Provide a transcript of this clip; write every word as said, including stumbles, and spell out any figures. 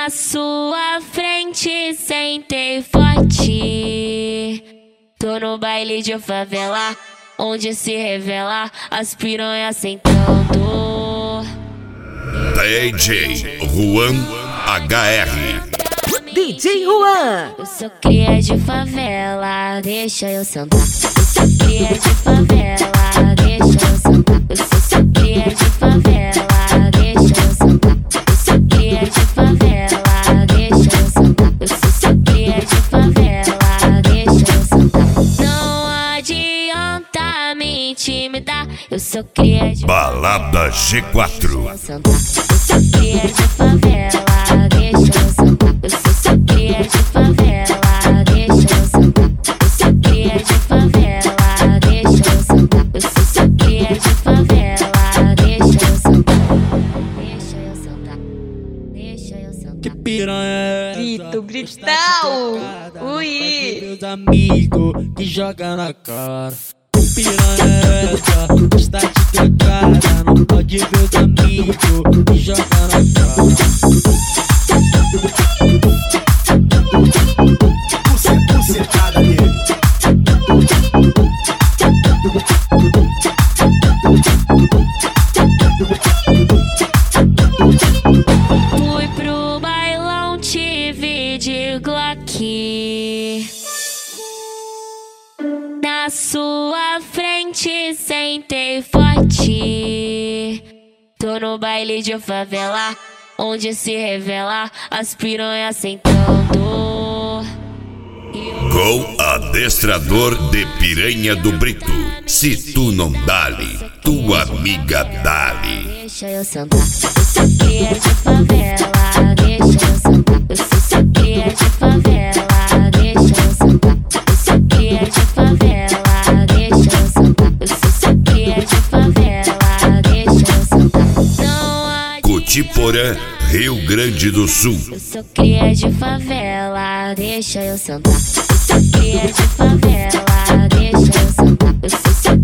Na sua frente sentei forte. Tô no baile de favela, onde se revela as piranhas sentando. D J Juan H R. D J Juan. Eu sou cria de favela, deixa eu sentar. Eu sou cria de favela, deixa eu sentar. Eu sou, sou cria de favela, deixa eu sentar. Eu sou cria de favela, deixa eu sentar. Eu sou, sou cria de favela, deixa eu sentar. Não adianta me intimidar. Eu sou cria de Balada G quatro. Eu sou cria de favela, deixa eu sentar. Eu sou, sou cria de favela, deixa eu sentar. Eu sou cria de favela, deixa eu sentar. Eu sou, sou cria de favela, deixa eu sentar. Deixa eu sentar, deixa eu sentar. Que piranha é essa? Grito, gritão. Ui. Meus amigos que joga na cara. Que piranha é essa? Está de trocada. Não pode ver os amigos que joga na cara. Bucetada nele. Fui pro bailão, tive de Glock. Na sua frente sentei forte. Tô no baile de favela, onde se revela as piranhas sentando. Com adestrador de piranha do Brito. Se tu não dá-lhe, tua amiga dá-lhe. Deixa eu sentar. Eu sou cria de favela, deixa eu sentar. Eu sou, sou cria de favela, deixa eu sentar. Eu sou cria de favela, deixa eu sentar. Eu sou, sou cria de favela, deixa eu sentar. Não adianta. Cotiporã, Rio Grande do Sul. Eu sou cria de favela, deixa eu sentar. Eu sou cria de favela, deixa eu sentar. Eu sou, sou